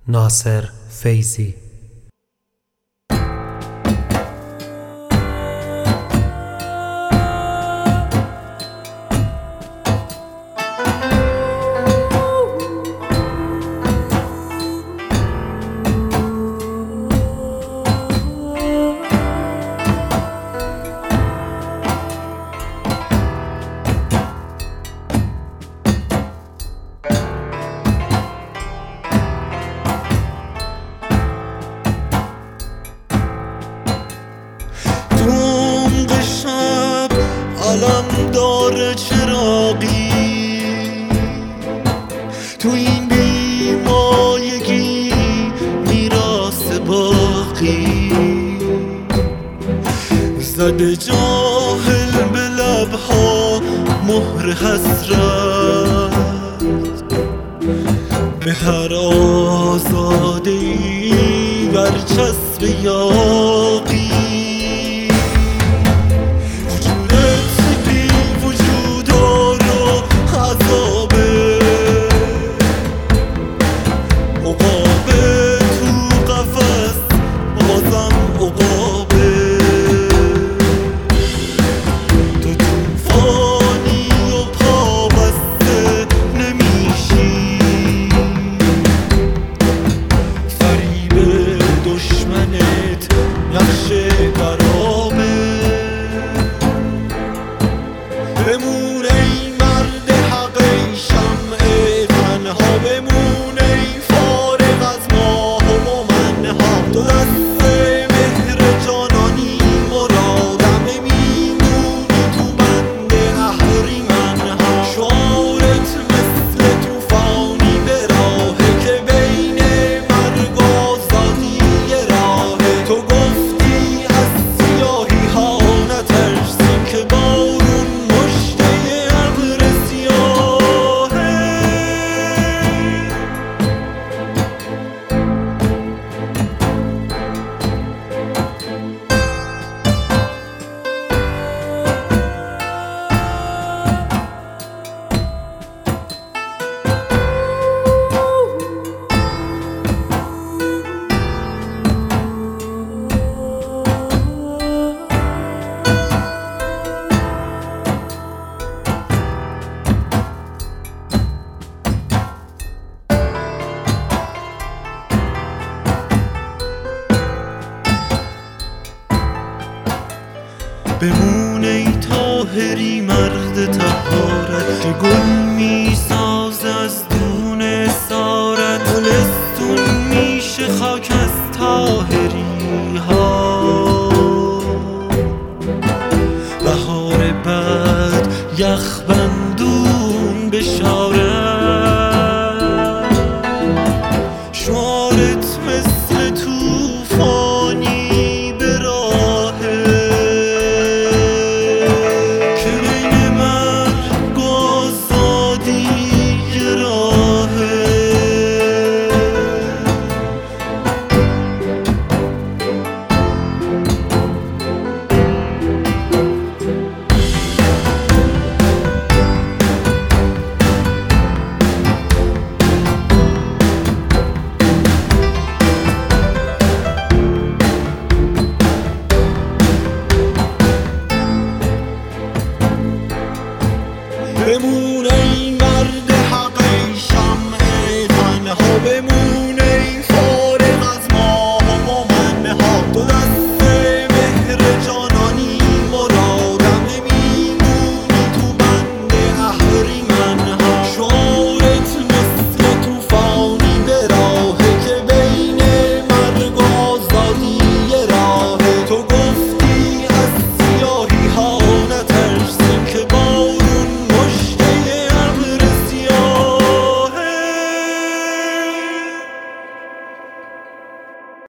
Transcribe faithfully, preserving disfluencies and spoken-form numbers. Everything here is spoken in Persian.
ناصر فیضی. علم داره چراغی تو این بیمایگی میراث باقی زده جاهل به لبها مهر حسرت به هر آزاده‌ای برچسب یاقی بمون ای مرد حق، ای شمع تنها، بمون ای فارغ از ماه و منها. تو دست مهر جانانی مرادم، میمونی تو بند اهریمنها. شعارت مثل توفانی به راهه که بین مرگ و آزادی یه راهه. تو گفتی از سیاهی ها نترسی که بارون بمون ای طاهری مرد طهارت که گل میسازه از دون اسارت. گلستون میشه خاک از طاهری ها. بهار بعد یخ بندون بشارت. شعارت مثل توفانی به راهه که بین مرگ و آزادی یه راهه. بمون ای مرد حق، ای شمع تنها، بمون